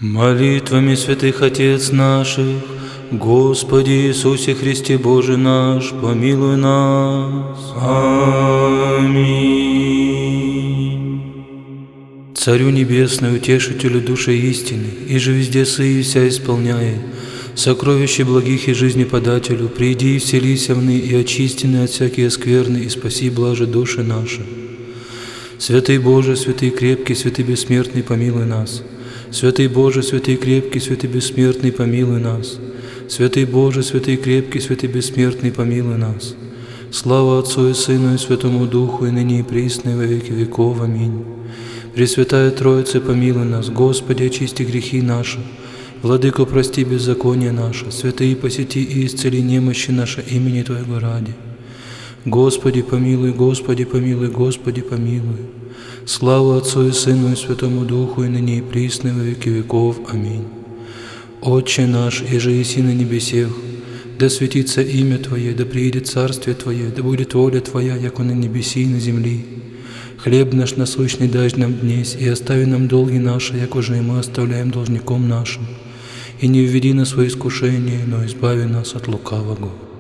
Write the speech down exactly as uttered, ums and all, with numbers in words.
Молитвами святых Отец наших, Господи Иисусе Христе Боже наш, помилуй нас. Аминь. Царю Небесный, Утешителю души истины, и же везде сы и вся исполняет, сокровище благих и жизнеподателю, приди и вселися вны, и очистины от всякие скверны, и спаси блаже души наши. Святый Боже, святый крепкий, святый бессмертный, помилуй нас. Святый Боже, святый крепкий, святый бессмертный, помилуй нас. Святый Боже, святый крепкий, святый бессмертный, помилуй нас. Слава Отцу и Сыну и Святому Духу, и ныне и присно, и во веки веков. Аминь. Пресвятая Троица, помилуй нас. Господи, очисти грехи наши. Владыко, прости беззаконие наше. Святые, посети и исцели немощи наши имени Твоего ради. Господи, помилуй, Господи, помилуй, Господи, помилуй. Слава Отцу и Сыну и Святому Духу, и ныне и присно, и во веки веков. Аминь. Отче наш, иже еси на небесех, да светится имя Твое, да приидет царствие Твое, да будет воля Твоя, яко на небеси и на земли. Хлеб наш насущный дай нам днесь, и остави нам долги наши, яко же и мы оставляем должником нашим. И не введи нас во искушение, но избави нас от лукавого.